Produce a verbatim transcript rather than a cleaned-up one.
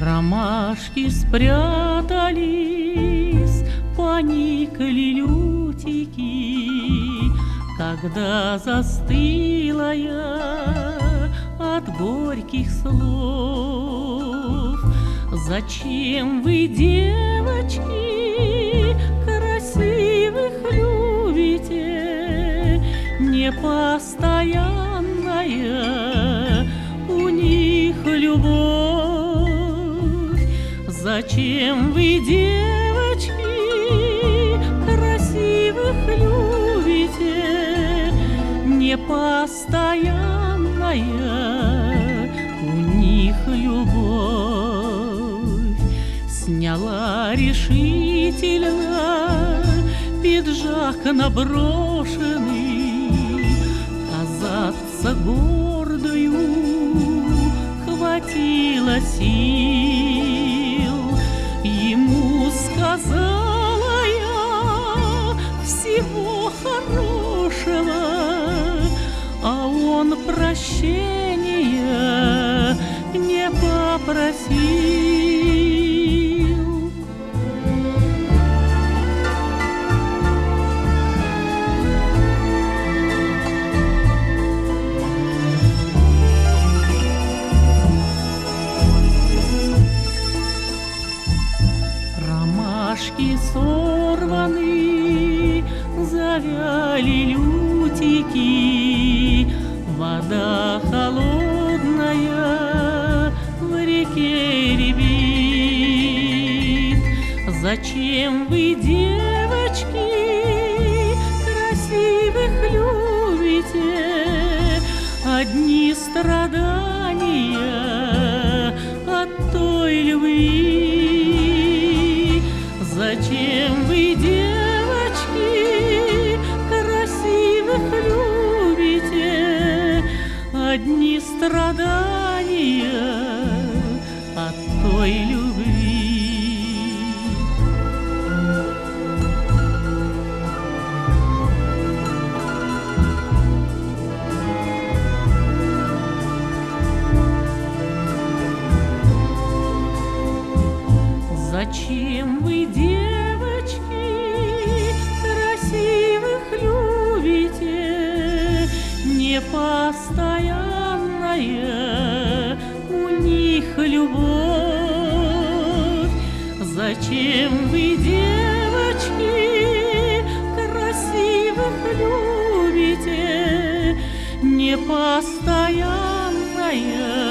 Ромашки спрятались, поникли лютики, когда застыла я от горьких слов. Зачем вы, девочки, красивых любите? Непостоянная у них любовь. Зачем вы, девочки, красивых любите? Непостоянная у них любовь. Сняла решительно пиджак наброшенный, казаться гордою хватило сил. Ему сказала я всего хорошего, а он прощения не попросил. Ромашки сорваны, завяли лютики, вода холодная в реке рябит. Зачем вы, девочки, красивых любите? Одни страдания от той любви. Зачем вы, девочки, красивых любите? Одни страдания от той любви. Зачем вы, девочки, красивых любите? Непостоянная у них любовь. Зачем вы, девочки, красивых любите? Непостоянная